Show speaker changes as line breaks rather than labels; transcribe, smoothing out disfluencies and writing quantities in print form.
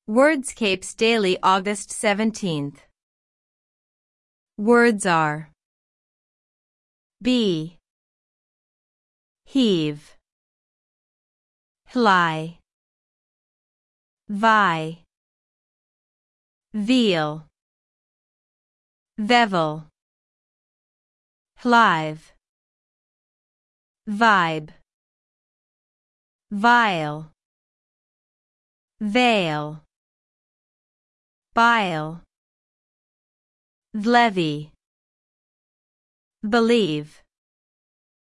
Wordscapes Daily, August 17th. Words are be, heave, fly, vi, veal, vevel, live, vibe, vile, veil, bile, levy, believe.